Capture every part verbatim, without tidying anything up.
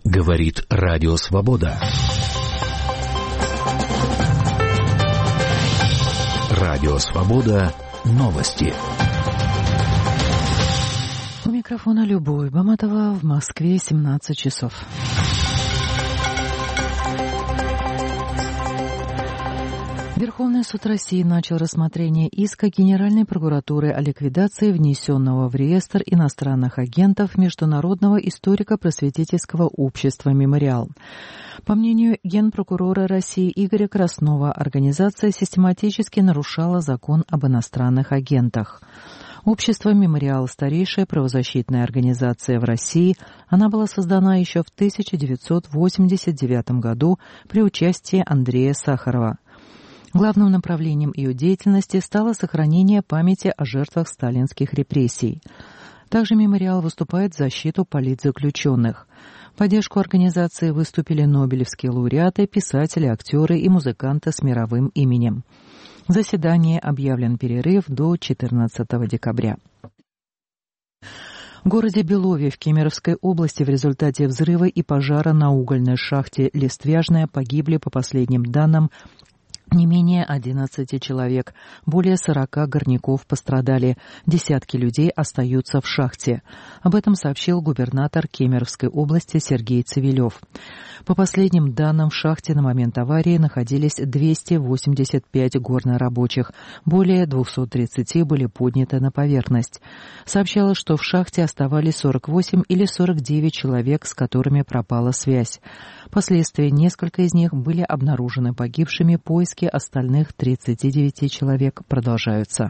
Говорит Радио Свобода. Радио Свобода. Новости. У микрофона Любовь Баматова, в Москве семнадцать часов. Верховный суд России начал рассмотрение иска Генеральной прокуратуры о ликвидации внесенного в реестр иностранных агентов Международного историко-просветительского общества «Мемориал». По мнению генпрокурора России Игоря Краснова, организация систематически нарушала закон об иностранных агентах. Общество «Мемориал» – старейшая правозащитная организация в России. Она была создана еще в тысяча девятьсот восемьдесят девятом году при участии Андрея Сахарова. Главным направлением ее деятельности стало сохранение памяти о жертвах сталинских репрессий. Также «Мемориал» выступает в защиту политзаключенных. В поддержку организации выступили нобелевские лауреаты, писатели, актеры и музыканты с мировым именем. В заседании объявлен перерыв до четырнадцатого декабря. В городе Белове в Кемеровской области в результате взрыва и пожара на угольной шахте «Листвяжная» погибли, по последним данным, не менее одиннадцати человек, более сорока горняков пострадали, десятки людей остаются в шахте. Об этом сообщил губернатор Кемеровской области Сергей Цивилев. По последним данным, в шахте на момент аварии находились двести восемьдесят пять горнорабочих, более двухсот тридцати были подняты на поверхность. Сообщалось, что в шахте оставались сорок восемь или сорок девять человек, с которыми пропала связь. Впоследствии несколько из них были обнаружены погибшими, поиски остальных тридцати девяти человек продолжаются.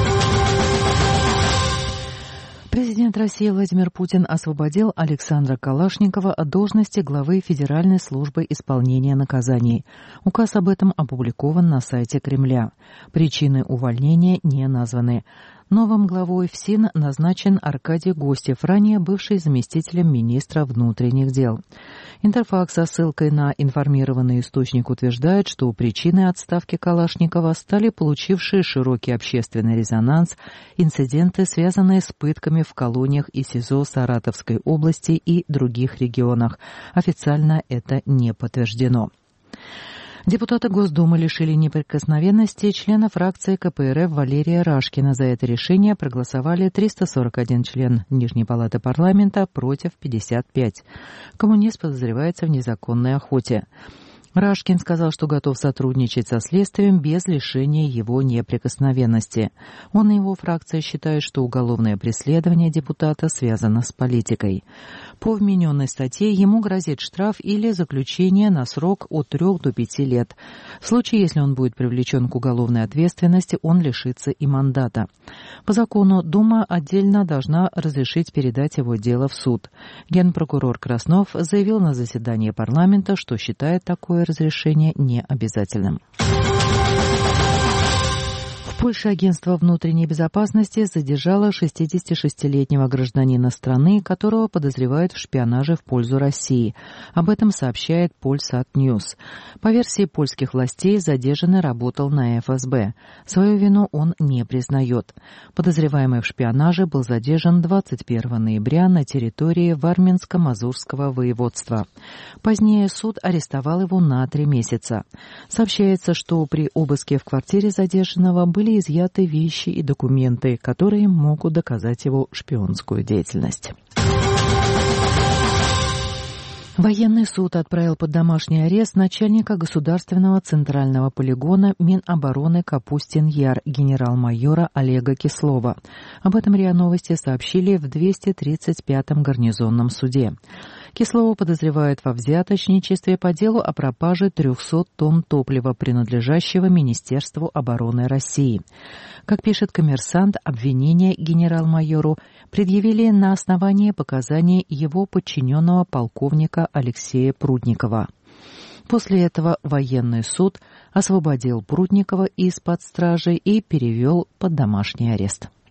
Президент России Владимир Путин освободил Александра Калашникова от должности главы Федеральной службы исполнения наказаний. Указ об этом опубликован на сайте Кремля. Причины увольнения не названы. Новым главой ФСИН назначен Аркадий Гостев, ранее бывший заместителем министра внутренних дел. Интерфакс со ссылкой на информированный источник утверждает, что причиной отставки Калашникова стали получившие широкий общественный резонанс инциденты, связанные с пытками в колониях и СИЗО Саратовской области и других регионах. Официально это не подтверждено. Депутаты Госдумы лишили неприкосновенности члена фракции ка пэ эр эф Валерия Рашкина. За это решение проголосовали триста сорок один член Нижней палаты парламента против пятидесяти пяти. Коммунист подозревается в незаконной охоте. Рашкин сказал, что готов сотрудничать со следствием без лишения его неприкосновенности. Он и его фракция считают, что уголовное преследование депутата связано с политикой. По вмененной статье ему грозит штраф или заключение на срок от трех до пяти лет. В случае, если он будет привлечен к уголовной ответственности, он лишится и мандата. По закону Дума отдельно должна разрешить передать его дело в суд. Генпрокурор Краснов заявил на заседании парламента, что считает такое разрешение необязательным. В Польше агентство внутренней безопасности задержало шестидесятишестилетнего гражданина страны, которого подозревают в шпионаже в пользу России. Об этом сообщает Polsat News. По версии польских властей, задержанный работал на эф эс бэ. Свою вину он не признает. Подозреваемый в шпионаже был задержан двадцать первого ноября на территории Варминско-Мазурского воеводства. Позднее суд арестовал его на три месяца. Сообщается, что при обыске в квартире задержанного были изъяты вещи и документы, которые могут доказать его шпионскую деятельность. Военный суд отправил под домашний арест начальника Государственного центрального полигона Минобороны Капустин-Яр генерал-майора Олега Кислова. Об этом РИА Новости сообщили в двухсот тридцать пятом гарнизонном суде. Кислова подозревают во взяточничестве по делу о пропаже трехсот тонн топлива, принадлежащего Министерству обороны России. Как пишет «Коммерсант», обвинение генерал-майору предъявили на основании показаний его подчиненного полковника Алексея Прудникова. После этого военный суд освободил Прудникова из-под стражи и перевел под домашний арест.